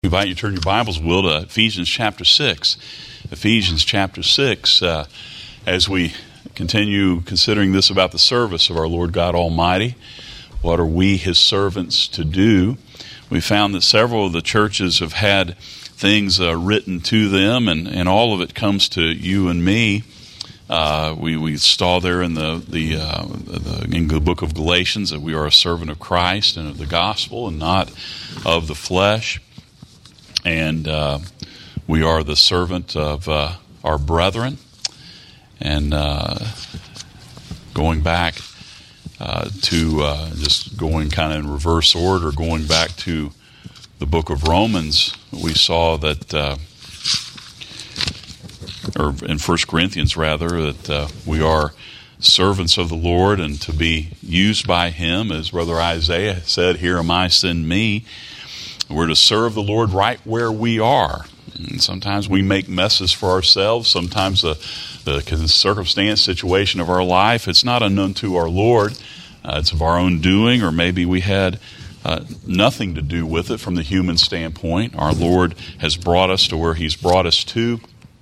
I invite you to turn your Bibles, Will, to Ephesians chapter 6. Ephesians chapter 6, as we continue considering this about the service of our Lord God Almighty. What are we, His servants, to do? We found that several of the churches have had things written to them, and all of it comes to you and me. We saw there in the book of Galatians that we are a servant of Christ and of the gospel and not of the flesh. And we are the servant of our brethren. And going back to just going kind of in reverse order, going back to the book of Romans, we saw that, or in 1 Corinthians rather, that we are servants of the Lord and to be used by Him. As Brother Isaiah said, "Here am I, send me." We're to serve the Lord right where we are. And sometimes we make messes for ourselves. Sometimes the circumstance, situation of our life, it's not unknown to our Lord. It's of our own doing, or maybe we had nothing to do with it from the human standpoint. Our Lord has brought us to where He's brought us to,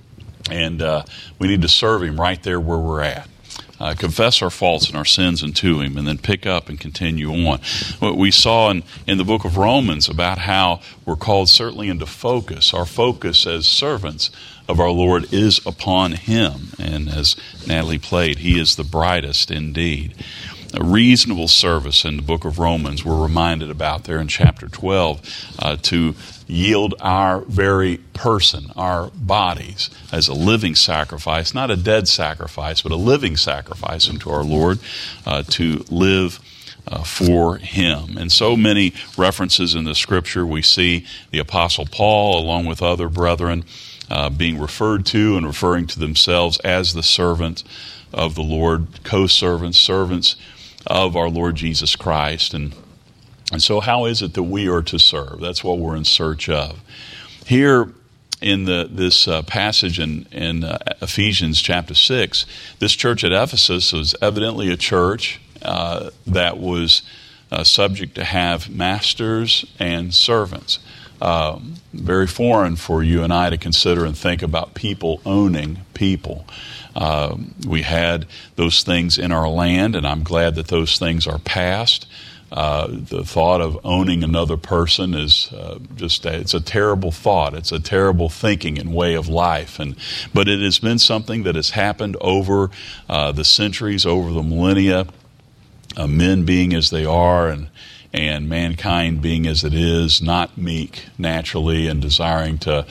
and we need to serve Him right there where we're at. Confess our faults and our sins unto Him, and then pick up and continue on. What we saw in the book of Romans about how we're called certainly into focus. Our focus as servants of our Lord is upon Him. And as Natalie played, He is the brightest indeed. A reasonable service in the book of Romans we're reminded about there in chapter 12, to yield our very person, our bodies, as a living sacrifice, not a dead sacrifice, but a living sacrifice unto our Lord, to live for Him. And so many references in the Scripture, we see the Apostle Paul, along with other brethren, being referred to and referring to themselves as the servant of the Lord, co-servants, servants of our Lord Jesus Christ. And so how is it that we are to serve? That's what we're in search of. Here in this passage in Ephesians chapter 6, this church at Ephesus was evidently a church that was subject to have masters and servants. Very foreign for you and I to consider and think about people owning people. We had those things in our land, and I'm glad that those things are past. The thought of owning another person is it's a terrible thought. It's a terrible thinking and way of life. But it has been something that has happened over the centuries, over the millennia, men being as they are, and mankind being as it is, not meek naturally and desiring to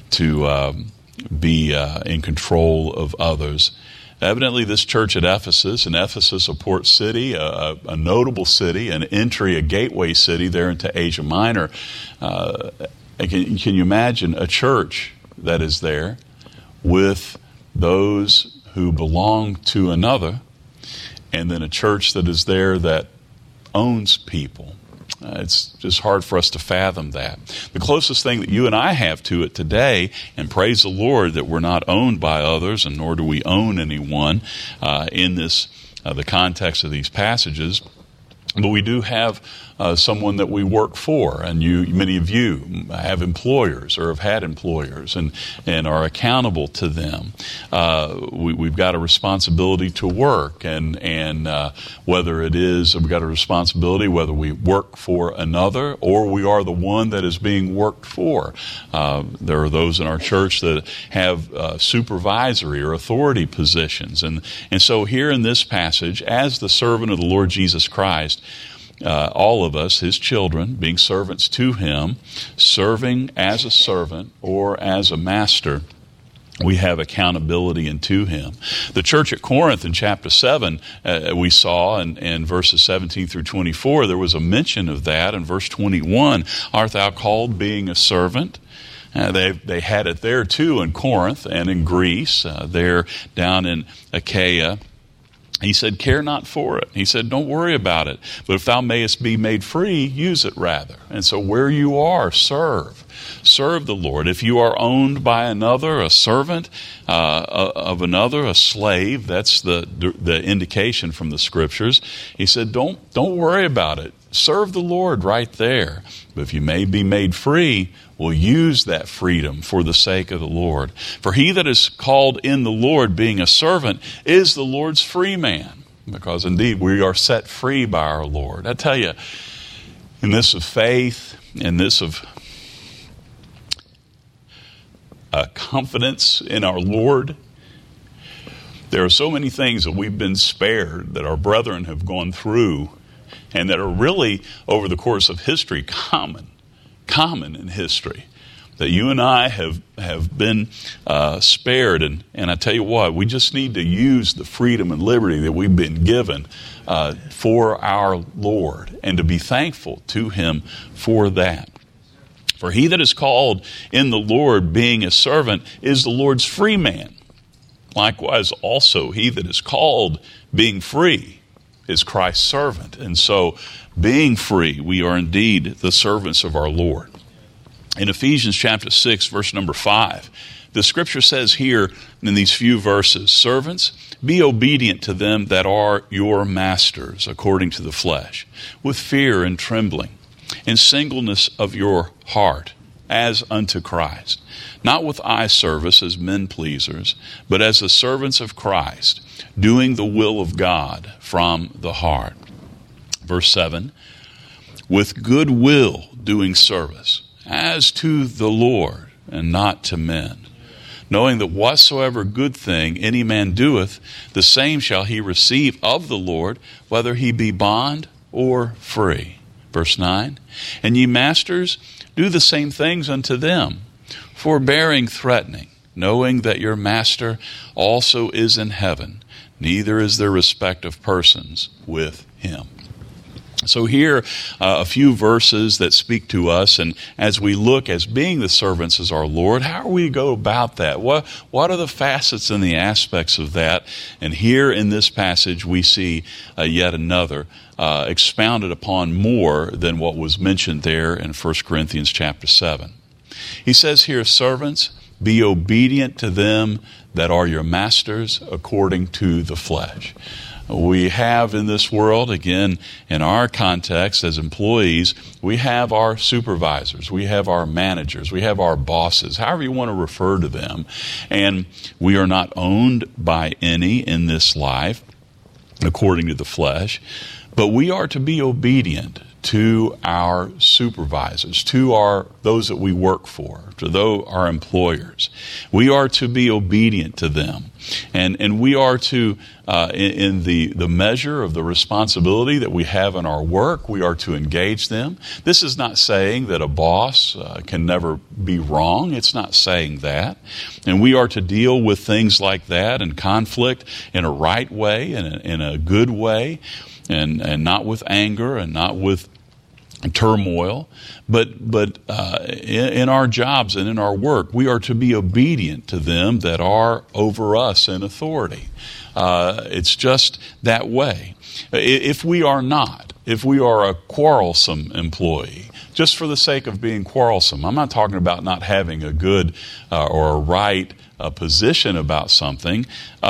be in control of others. Evidently, this church at Ephesus, a port city, a notable city, an entry, a gateway city there into Asia Minor. Can you imagine a church that is there with those who belong to another, and then a church that is there that owns people? It's just hard for us to fathom that. The closest thing that you and I have to it today, and praise the Lord that we're not owned by others, and nor do we own anyone in this the context of these passages, but we do have someone that we work for, and many of you have employers or have had employers and are accountable to them. We've got a responsibility to work, and whether it is, we've got a responsibility whether we work for another or we are the one that is being worked for. There are those in our church that have supervisory or authority positions, and so here in this passage, as the servant of the Lord Jesus Christ, all of us, His children, being servants to Him, serving as a servant or as a master, we have accountability unto Him. The church at Corinth in chapter 7, we saw in verses 17 through 24, there was a mention of that. In verse 21, art thou called being a servant? They had it there too in Corinth and in Greece, there down in Achaia. He said, care not for it. He said, don't worry about it. But if thou mayest be made free, use it rather. And so where you are, serve. Serve the Lord. If you are owned by another, a servant of another, a slave, that's the indication from the Scriptures. He said, don't worry about it. serve the Lord right there. But if you may be made free, well, use that freedom for the sake of the Lord. For he that is called in the Lord, being a servant, is the Lord's free man. Because indeed we are set free by our Lord. I tell you, in this of faith, in this of confidence in our Lord, there are so many things that we've been spared, that our brethren have gone through, and that are really, over the course of history, common in history, that you and I have been spared. And I tell you what, we just need to use the freedom and liberty that we've been given for our Lord, and to be thankful to him for that. For he that is called in the Lord, being a servant, is the Lord's free man. Likewise also he that is called, being free, is Christ's servant. And so, being free, we are indeed the servants of our Lord. In Ephesians chapter 6, verse number 5, the scripture says here in these few verses, "Servants, be obedient to them that are your masters, according to the flesh, with fear and trembling, in singleness of your heart, as unto Christ, not with eye service as men pleasers, but as the servants of Christ, doing the will of God from the heart." Verse 7, "With good will doing service, as to the Lord, and not to men, knowing that whatsoever good thing any man doeth, the same shall he receive of the Lord, whether he be bond or free." Verse 9, "And ye masters, do the same things unto them, forbearing threatening, knowing that your master also is in heaven, neither is there respect of persons with him." So here, a few verses that speak to us, and as we look as being the servants as our Lord, how are we to go about that? What are the facets and the aspects of that? And here in this passage, we see yet another expounded upon more than what was mentioned there in 1 Corinthians chapter 7. He says here, "Servants, be obedient to them that are your masters according to the flesh." We have in this world, again, in our context as employees, we have our supervisors, we have our managers, we have our bosses, however you want to refer to them. And we are not owned by any in this life according to the flesh, but we are to be obedient to our supervisors, to those that we work for, to our employers. We are to be obedient to them. And we are to, in the measure of the responsibility that we have in our work, we are to engage them. This is not saying that a boss can never be wrong. It's not saying that. And we are to deal with things like that and conflict in a right way, in a good way, and not with anger and not with turmoil, but in our jobs and in our work, we are to be obedient to them that are over us in authority. It's just that way. If we are a quarrelsome employee, just for the sake of being quarrelsome, I'm not talking about not having a good or a right position about something.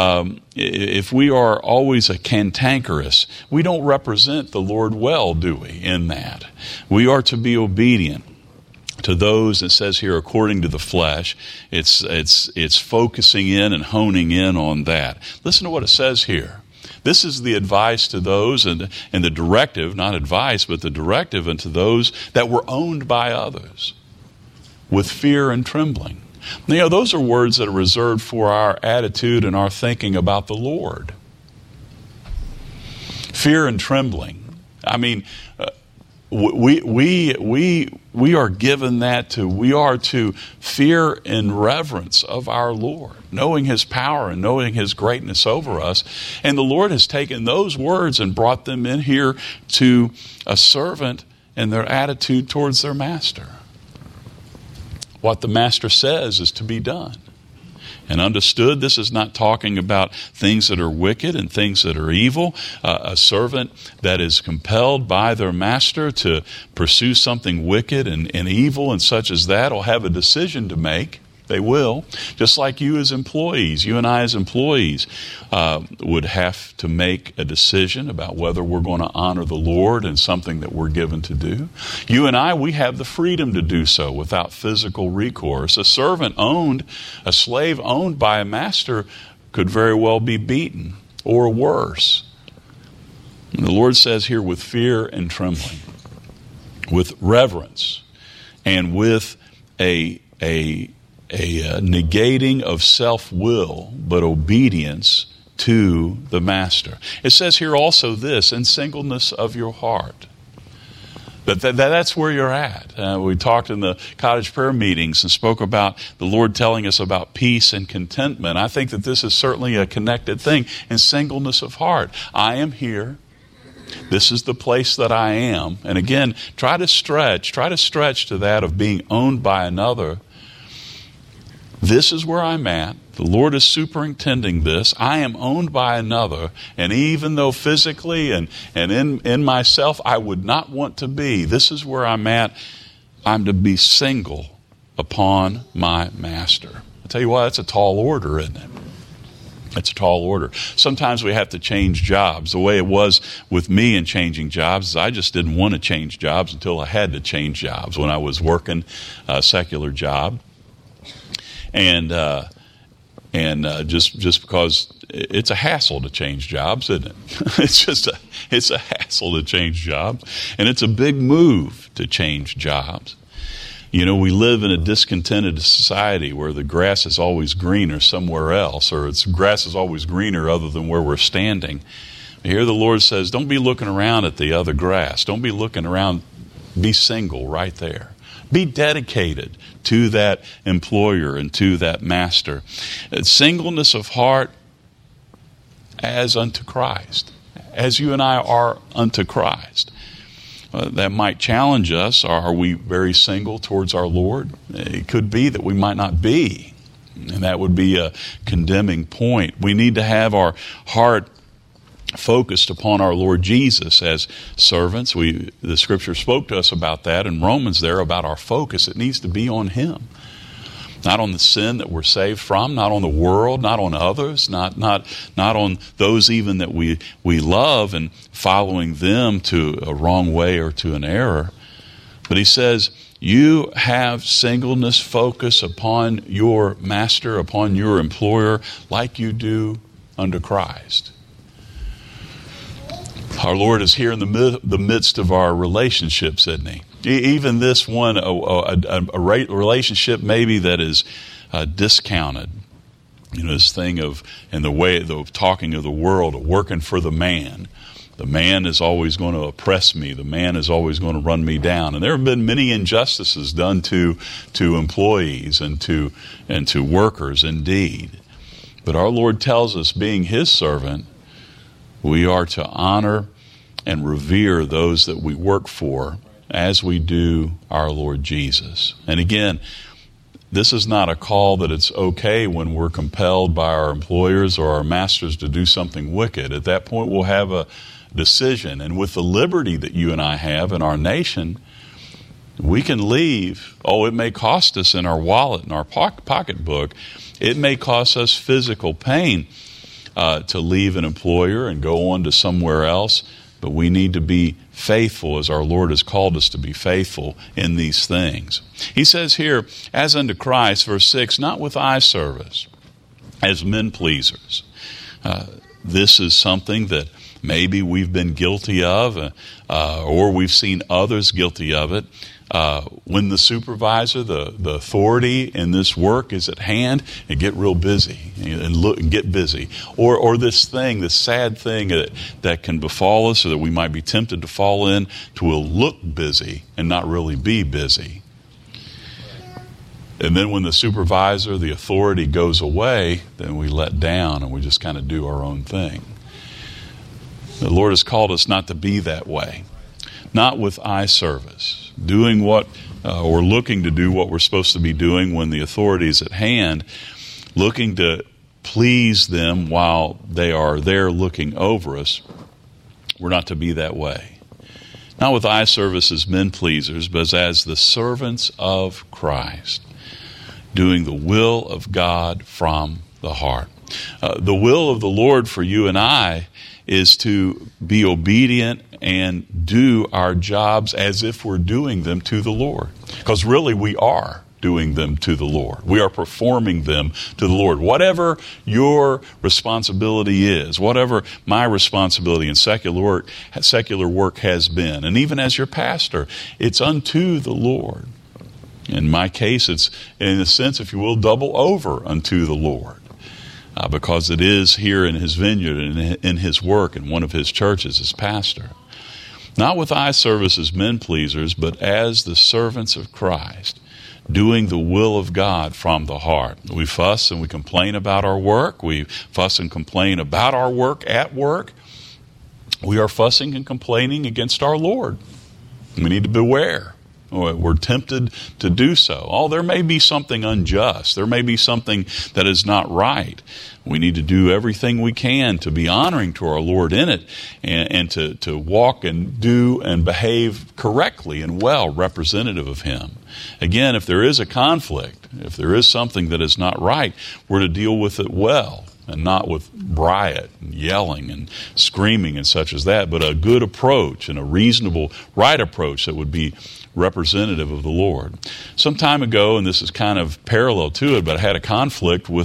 If we are always a cantankerous, we don't represent the Lord well, do we, in that? We are to be obedient to those, it says here, according to the flesh. It's focusing in and honing in on that. Listen to what it says here. This is the advice to those, and the directive, not advice, but the directive unto those that were owned by others, with fear and trembling. Now, those are words that are reserved for our attitude and our thinking about the Lord. Fear and trembling. I mean, we are given that to. We are to fear and reverence of our Lord, knowing His power and knowing His greatness over us. And the Lord has taken those words and brought them in here to a servant and their attitude towards their master. What the master says is to be done. And understood, this is not talking about things that are wicked and things that are evil. A servant that is compelled by their master to pursue something wicked and evil and such as that will have a decision to make. They will. Just like you as employees, you and I as employees would have to make a decision about whether we're going to honor the Lord in something that we're given to do. You and I, we have the freedom to do so without physical recourse. A slave owned by a master could very well be beaten or worse. And the Lord says here, with fear and trembling, with reverence, and with a negating of self-will, but obedience to the master. It says here also this, in singleness of your heart. That's where you're at. We talked in the cottage prayer meetings and spoke about the Lord telling us about peace and contentment. I think that this is certainly a connected thing, in singleness of heart. I am here. This is the place that I am. And again, try to stretch to that of being owned by another. This is where I'm at. The Lord is superintending this. I am owned by another. And even though physically and in myself I would not want to be, this is where I'm at. I'm to be single upon my master. I tell you what, that's a tall order, isn't it? It's a tall order. Sometimes we have to change jobs. The way it was with me in changing jobs is I just didn't want to change jobs until I had to change jobs when I was working a secular job. And just because it's a hassle to change jobs, isn't it? It's a hassle to change jobs. And it's a big move to change jobs. You know, we live in a discontented society where the grass is always greener somewhere else, or grass is always greener other than where we're standing. Here the Lord says, don't be looking around at the other grass. Don't be looking around. Be single right there. Be dedicated to that employer and to that master. Singleness of heart as unto Christ, as you and I are unto Christ. That might challenge us. Are we very single towards our Lord? It could be that we might not be, and that would be a condemning point. We need to have our heart focused upon our Lord Jesus as servants. The Scripture spoke to us about that in Romans there, about our focus. It needs to be on Him. Not on the sin that we're saved from, not on the world, not on others, not on those even that we love and following them to a wrong way or to an error. But he says, you have singleness focus upon your master, upon your employer, like you do under Christ. Our Lord is here in the midst of our relationships, isn't He? Even this one, a relationship maybe that is discounted. You know, this thing of, in the way of talking of the world, of working for the man. The man is always going to oppress me. The man is always going to run me down. And there have been many injustices done to employees and to workers indeed. But our Lord tells us, being His servant, we are to honor and revere those that we work for as we do our Lord Jesus. And again, this is not a call that it's okay when we're compelled by our employers or our masters to do something wicked. At that point, we'll have a decision. And with the liberty that you and I have in our nation, we can leave. Oh, it may cost us in our wallet, in our pocketbook. It may cost us physical pain to leave an employer and go on to somewhere else. But we need to be faithful as our Lord has called us to be faithful in these things. He says here, as unto Christ, verse 6, not with eye service, as men pleasers. This is something that maybe we've been guilty of, or we've seen others guilty of it. When the supervisor, the authority in this work is at hand, and get real busy and get busy. Or this sad thing that can befall us, or that we might be tempted to fall in, to will look busy and not really be busy. And then when the supervisor, the authority goes away, then we let down and we just kind of do our own thing. The Lord has called us not to be that way. Not with eye service, doing what, or looking to do what we're supposed to be doing when the authority is at hand, looking to please them while they are there looking over us. We're not to be that way. Not with eye service as men pleasers, but as the servants of Christ. doing the will of God from the heart. The will of the Lord for you and I is to be obedient and do our jobs as if we're doing them to the Lord. Because really we are doing them to the Lord. We are performing them to the Lord. Whatever your responsibility is, whatever my responsibility in secular work has been, and even as your pastor, it's unto the Lord. In my case, it's, in a sense, if you will, double over unto the Lord. Because it is here in his vineyard and in his work in one of his churches as pastor. Not with eye service as men pleasers, but as the servants of Christ, doing the will of God from the heart. We fuss and we complain about our work. We fuss and complain about our work at work. We are fussing and complaining against our Lord. We need to beware. We're tempted to do so. Oh, there may be something unjust. There may be something that is not right. We need to do everything we can to be honoring to our Lord in it and to walk and do and behave correctly and well, representative of Him. Again, if there is a conflict, if there is something that is not right, we're to deal with it well and not with riot and yelling and screaming and such as that, but a good approach and a reasonable, right approach that would be representative of the Lord. Some time ago, and this is kind of parallel to it, but I had a conflict with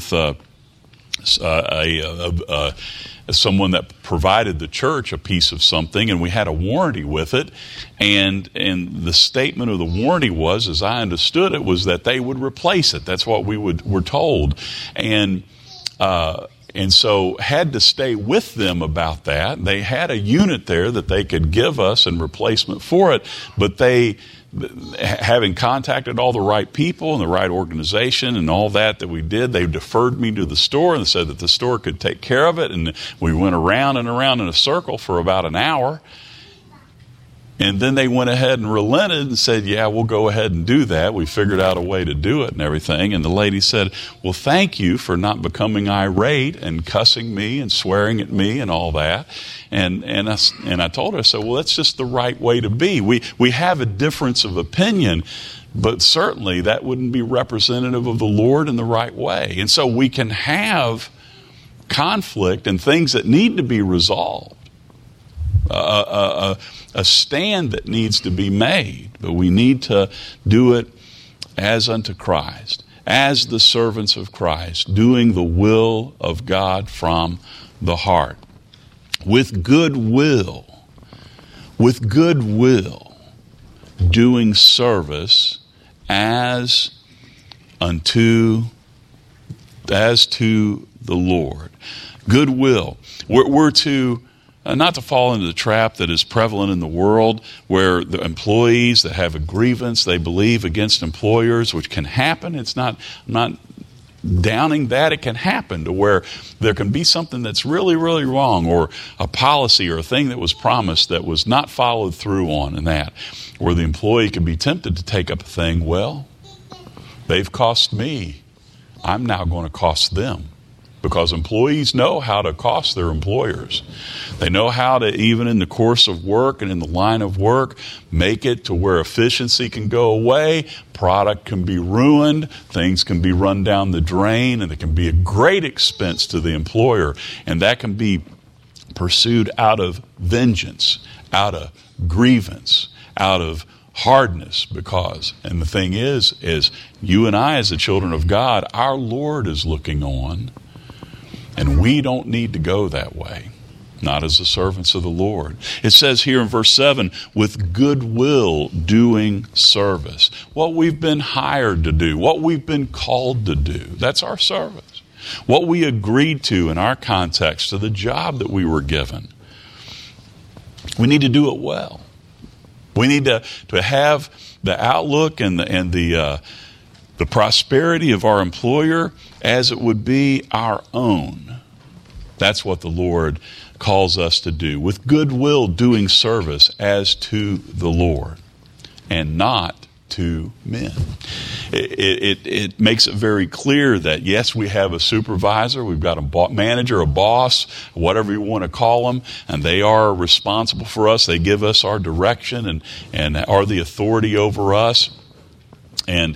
someone that provided the church a piece of something, and we had a warranty with it. And the statement of the warranty was, as I understood it, was that they would replace it. That's what were told. And so had to stay with them about that. They had a unit there that they could give us in replacement for it, but they, having contacted all the right people and the right organization and all that we did, they deferred me to the store and said that the store could take care of it. And we went around and around in a circle for about an hour. And then they went ahead and relented and said, yeah, we'll go ahead and do that. We figured out a way to do it and everything. And the lady said, well, thank you for not becoming irate and cussing me and swearing at me and all that. And I told her, I said, well, that's just the right way to be. We have a difference of opinion, but certainly that wouldn't be representative of the Lord in the right way. And so we can have conflict and things that need to be resolved. A stand that needs to be made, but we need to do it as unto Christ, as the servants of Christ, doing the will of God from the heart, with good will, doing service as to the Lord. Goodwill. We're to not to fall into the trap that is prevalent in the world where the employees that have a grievance, they believe, against employers, which can happen. It's not downing that. It can happen to where there can be something that's really, really wrong, or a policy or a thing that was promised that was not followed through on, and that, where the employee can be tempted to take up a thing. Well, they've cost me. I'm now going to cost them. Because employees know how to cost their employers. They know how to, even in the course of work and in the line of work, make it to where efficiency can go away, product can be ruined, things can be run down the drain, and it can be a great expense to the employer. And that can be pursued out of vengeance, out of grievance, out of hardness, because, and the thing is you and I as the children of God, our Lord is looking on. And we don't need to go that way, not as the servants of the Lord. It says here in verse 7, with goodwill doing service. What we've been hired to do, what we've been called to do, that's our service. What we agreed to in our context, to the job that we were given. We need to do it well. We need to have the outlook and the prosperity of our employer as it would be our own. That's what the Lord calls us to do, with goodwill doing service as to the Lord and not to men. It makes it very clear that, yes, we have a supervisor, we've got a manager, a boss, whatever you want to call them, and they are responsible for us. They give us our direction and are the authority over us. And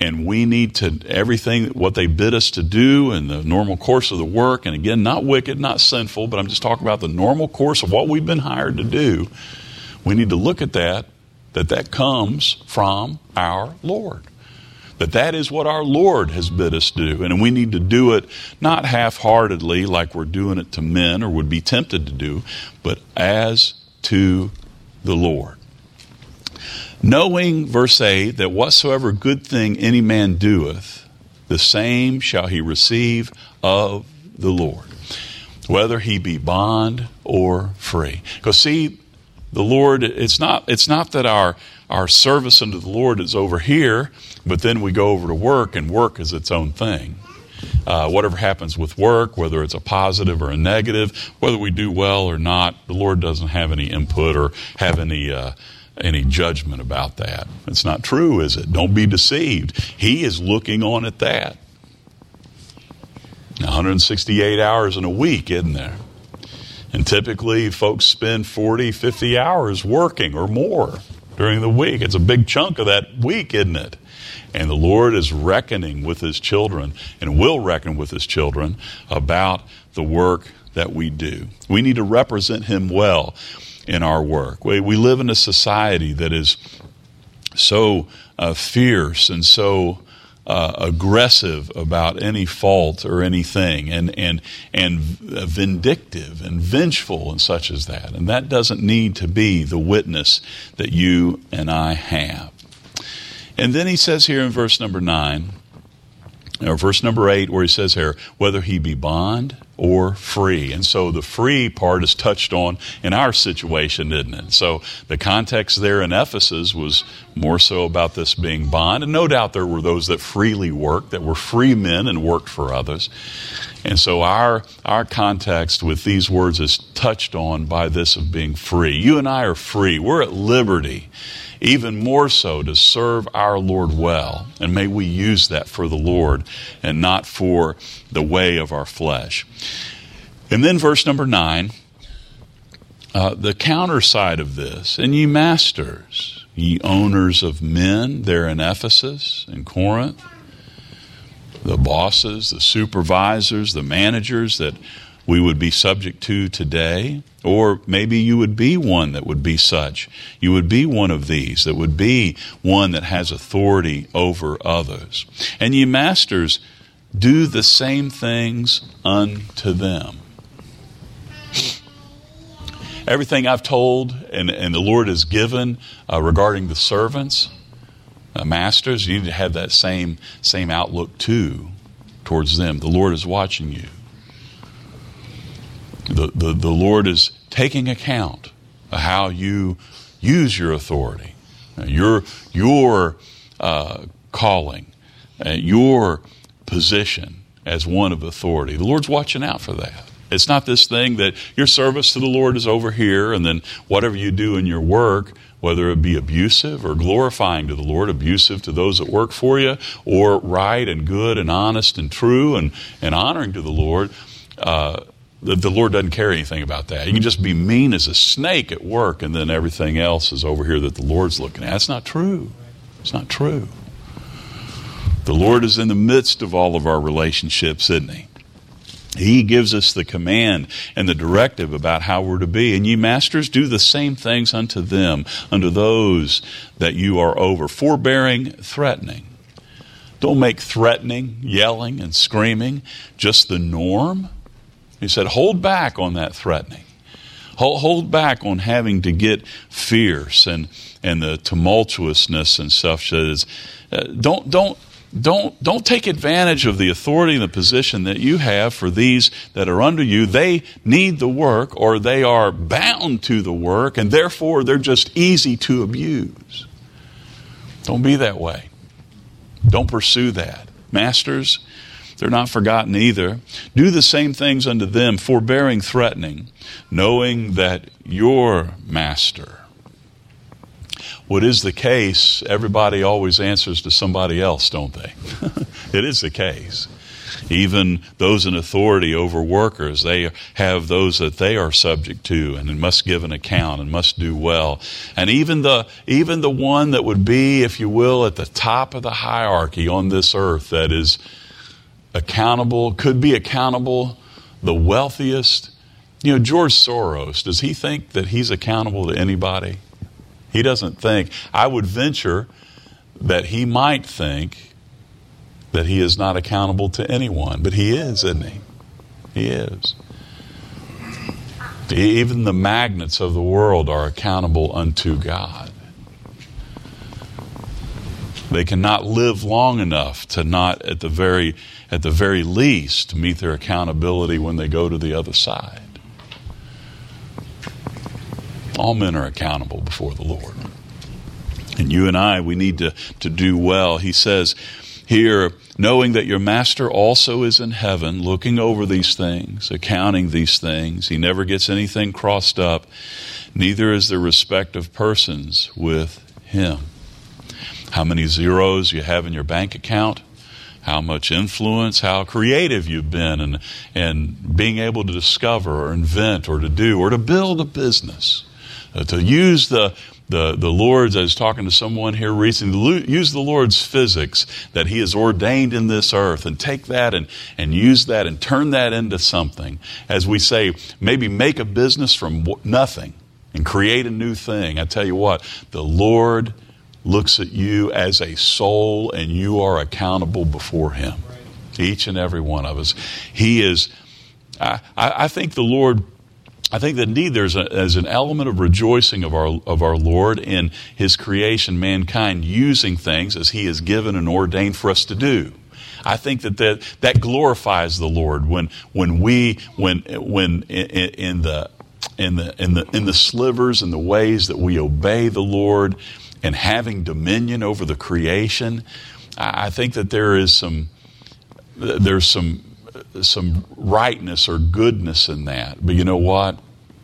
and we need to, everything, what they bid us to do in the normal course of the work, and again, not wicked, not sinful, but I'm just talking about the normal course of what we've been hired to do. We need to look at that comes from our Lord. That is what our Lord has bid us to do. And we need to do it not half-heartedly like we're doing it to men or would be tempted to do, but as to the Lord. Knowing, verse 8, that whatsoever good thing any man doeth, the same shall he receive of the Lord, whether he be bond or free. Because see, the Lord, it's not that our service unto the Lord is over here, but then we go over to work, and work is its own thing. Whatever happens with work, whether it's a positive or a negative, whether we do well or not, the Lord doesn't have any input or have any judgment about that. It's not true, is it? Don't be deceived. He is looking on at that. 168 hours in a week, isn't there? And typically folks spend 40, 50 hours working or more during the week. It's a big chunk of that week, isn't it? And the Lord is reckoning with his children and will reckon with his children about the work that we do. We need to represent him well in our work. We live in a society that is so fierce and so aggressive about any fault or anything, and vindictive and vengeful and such as that. And that doesn't need to be the witness that you and I have. And then he says here in verse number 9, or verse number 8, where he says here, whether he be bond or free. And so the free part is touched on in our situation, isn't it? So the context there in Ephesus was more so about this being bond. And no doubt there were those that freely worked, that were free men and worked for others. And so our context with these words is touched on by this of being free. You and I are free. We're at liberty, even more so to serve our Lord well. And may we use that for the Lord and not for the way of our flesh. And then verse number 9, the counter side of this, and ye masters, ye owners of men there in Ephesus and Corinth, the bosses, the supervisors, the managers that we would be subject to today, or maybe you would be one that would be such. You would be one of these that would be one that has authority over others. And ye masters, do the same things unto them. Everything I've told and the Lord has given regarding the servants, masters, you need to have that same outlook too towards them. The Lord is watching you. The Lord is taking account of how you use your authority, your calling, your position as one of authority. The Lord's watching out for that. It's not this thing that your service to the Lord is over here, and then whatever you do in your work, whether it be abusive or glorifying to the Lord, abusive to those that work for you, or right and good and honest and true and honoring to the Lord, the Lord doesn't care anything about that. You can just be mean as a snake at work, and then everything else is over here that the Lord's looking at. That's not true. It's not true. The Lord is in the midst of all of our relationships, isn't he? He gives us the command and the directive about how we're to be. And ye masters, do the same things unto them, unto those that you are over, forbearing, threatening. Don't make threatening, yelling, and screaming just the norm. He said, hold back on that threatening. Hold back on having to get fierce and the tumultuousness and stuff. Don't take advantage of the authority and the position that you have for these that are under you. They need the work, or they are bound to the work, and therefore they're just easy to abuse. Don't be that way. Don't pursue that. Masters, they're not forgotten either. Do the same things unto them, forbearing, threatening, knowing that your master. What is the case, everybody always answers to somebody else, don't they? It is the case. Even those in authority over workers, they have those that they are subject to and must give an account and must do well. And even the one that would be, if you will, at the top of the hierarchy on this earth that is accountable, could be accountable, the wealthiest. You know, George Soros, does he think that he's accountable to anybody? He doesn't think. I would venture that he might think that he is not accountable to anyone, but he is, isn't he? He is. Even the magnates of the world are accountable unto God. They cannot live long enough to not, at the very least, meet their accountability when they go to the other side. All men are accountable before the Lord. And you and I, we need to do well. He says here, knowing that your master also is in heaven, looking over these things, accounting these things. He never gets anything crossed up. Neither is there respect of persons with him. How many zeros you have in your bank account, how much influence, how creative you've been and being able to discover or invent or to do or to build a business. To use the Lord's, I was talking to someone here recently, use the Lord's physics that he has ordained in this earth and take that and use that and turn that into something. As we say, maybe make a business from nothing and create a new thing. I tell you what, the Lord looks at you as a soul and you are accountable before him. Each and every one of us. He is, I think the Lord, I think that indeed there's an element of rejoicing of our Lord in his creation, mankind, using things as he has given and ordained for us to do. I think that glorifies the Lord when in the slivers and the ways that we obey the Lord and having dominion over the creation. I think that there's some rightness or goodness in that. But you know what?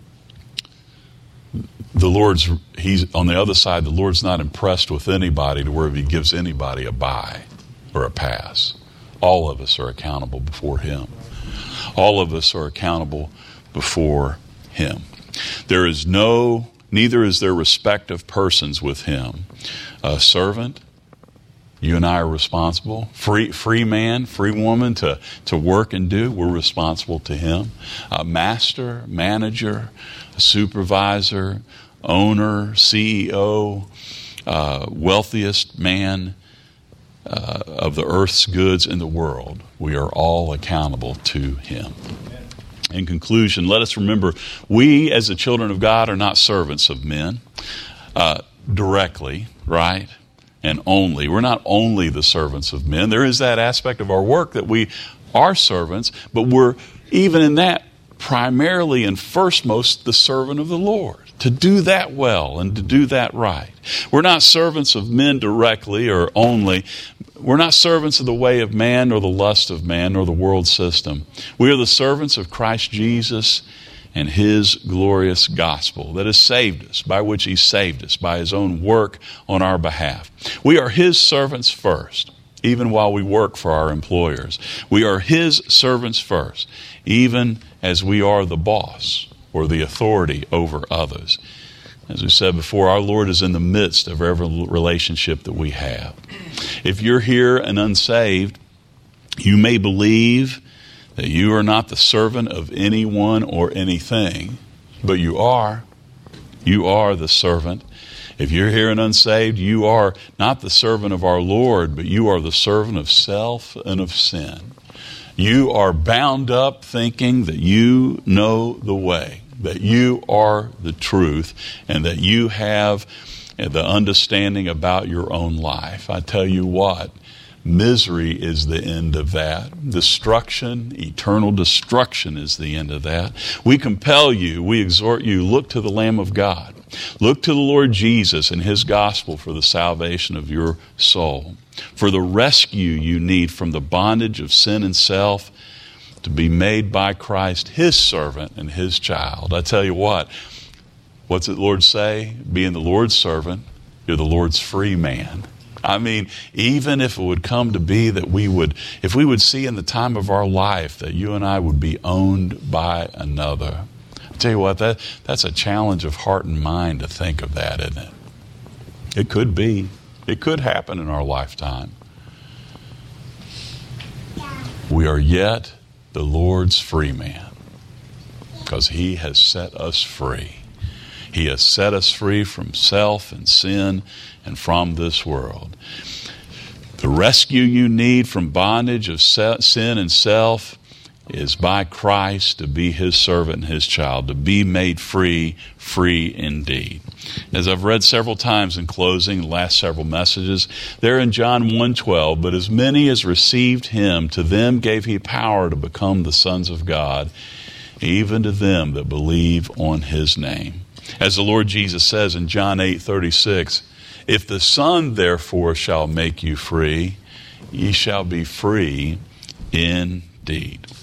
He's on the other side. The Lord's not impressed with anybody to where he gives anybody a bye or a pass. All of us are accountable before him. All of us are accountable before him. Neither is there respect of persons with him. A servant, you and I are responsible. Free man, free woman to work and do, we're responsible to him. A master, manager, a supervisor, owner, CEO, wealthiest man of the earth's goods in the world. We are all accountable to him. In conclusion, let us remember, we as the children of God are not servants of men directly, right? And only. We're not only the servants of men. There is that aspect of our work that we are servants, but we're even in that primarily and firstmost the servant of the Lord. To do that well and to do that right. We're not servants of men directly or only. We're not servants of the way of man or the lust of man or the world system. We are the servants of Christ Jesus and his glorious gospel that has saved us, by which he saved us, by his own work on our behalf. We are his servants first, even while we work for our employers. We are his servants first, even as we are the boss or the authority over others. As we said before, our Lord is in the midst of every relationship that we have. If you're here and unsaved, you may believe that you are not the servant of anyone or anything, but you are. You are the servant. If you're here and unsaved, you are not the servant of our Lord, but you are the servant of self and of sin. You are bound up thinking that you know the way, that you are the truth, and that you have the understanding about your own life. I tell you what, misery is the end of that. Destruction, eternal destruction is the end of that. We compel you, we exhort you, look to the Lamb of God. Look to the Lord Jesus and his gospel for the salvation of your soul, for the rescue you need from the bondage of sin and self, to be made by Christ his servant and his child. I tell you what's the Lord say? Being the Lord's servant, you're the Lord's free man. I mean, even if it would come to be that if we would see in the time of our life that you and I would be owned by another. I'll tell you what, that's a challenge of heart and mind to think of that, isn't it? It could be. It could happen in our lifetime. We are yet the Lord's free man because He has set us free. He has set us free from self and sin and from this world. The rescue you need from bondage of sin and self is by Christ, to be His servant and His child, to be made free, free indeed. As I've read several times in closing, the last several messages, there in John 1:12, but as many as received Him, to them gave He power to become the sons of God, even to them that believe on His name. As the Lord Jesus says in John 8:36, if the Son therefore shall make you free, ye shall be free indeed.